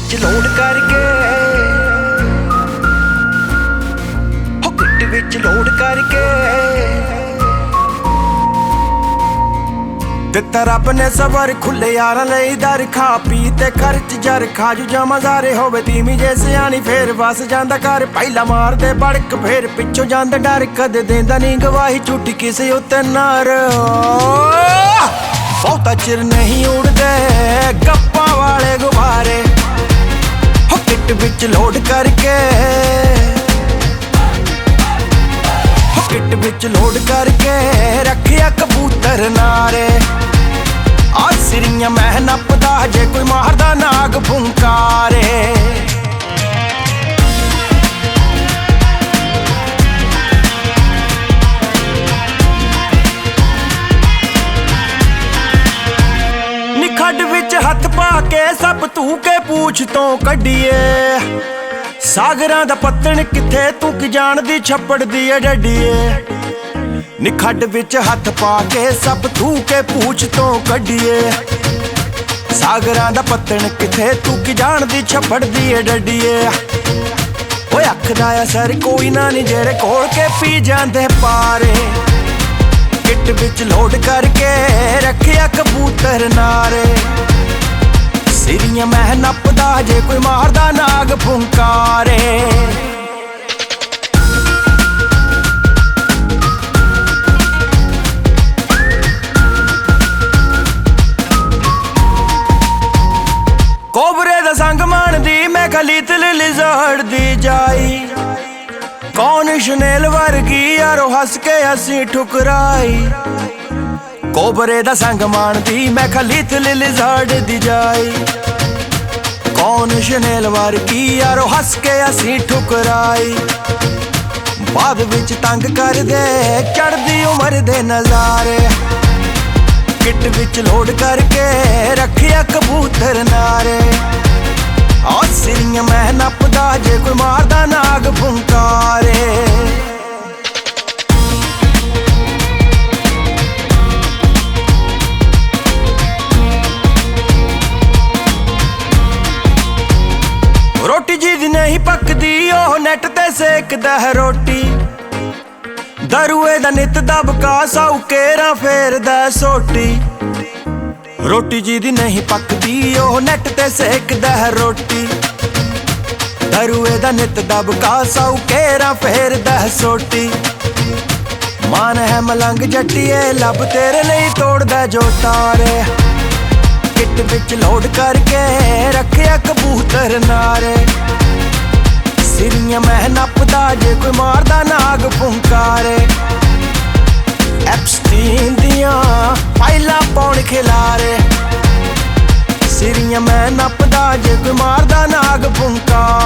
विच load करके हो kit विच load करके दिता रब ने सबर खुले यारां लई दर खा पी ते खर्च जर खाजू जमा जारे होवे धीमी जे सियाणी फेर बस जांदा घर पहला मार दे बड़क फेर पिछों जांदा डर कदे देंदा नहीं गवाही झूठी किसे उत्ते नार बहुता चिर नहीं उड़दे गप्पा वाले गुब्बारे हो किट विच लोड करके हो किट विच लोड करके रखिया कबूतर नारे आ सिरियां मैं नपदा जे कोई मारदा नाग फुंकारे खड्ड विच हथ पा के सब तू के पूछ तो कड्डिए सागरां दा पत्तन किथे तू की जानदी छप्पड़ दी डड्डिए नी खड्ड विच हथ पा के सब तू के पूछ तो कड्डिए सागरां दा पत्तन किथे तू की जानदी छप्पड़ दी डड्डिए ओए अख दा असर कोई ना नी जेड़े कोल के पी जांदे पारे किट विच लोड करके रखिया कबूतर नारे सिरियां मैं नपदा जे कोई मारदा नाग फुंकारे कोबरे दा संग मानदी मैं खलीत लिजर्ड दी जाई कौन शनेल वर्गी यारो हस के असी ठुकराई कोबरे दा संग मानदी मैं खलीत लिजर्ड दी जाई कौन शनेल वर्गी यारो हस के असी ठुकराई बाद विच तंग कर दे चढ़दी उमर दे नजारे किट विच लोड करके रखिया कबूतर नारे आ सिरियां मैं नपदा जे कोई मारदा नाग फुंकारे रोटी जी दी नहीं पकदी ओह नेट ते सेकदा है रोटी दरुए दा नित दबका साऊ केरा फेरदा सोटी रोटी जी दी नहीं पकदी ओह नेट ते सेकदा है रोटी दरुए दा नित दबका साऊ केरा फेरदा है सोटी मान है मलंग जट्टिए लब तेरे लिए तोड़दा जो तारे किट विच लोड करके रखिया कबूतर नारे सिरियां मैं नपदा जे कोई मारदा नाग फुंकारे एप्स्टीन दियां फाइलां पौण खिलारे सिरियां मैं नपदा जे कोई मारदा नाग फुंकारे